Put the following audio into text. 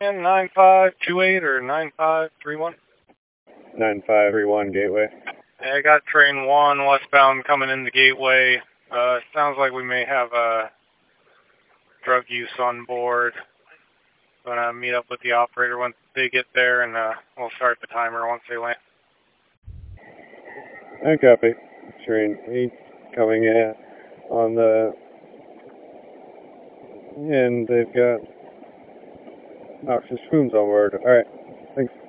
In 9528 or 9531? 9531 Gateway. I got train 1 westbound coming in the Gateway. Sounds like we may have drug use on board. Gonna meet up with the operator once they get there, and we'll start the timer once they land. I copy. Train 8 coming in on the... And they've got noxious fumes on board. Alright, thanks.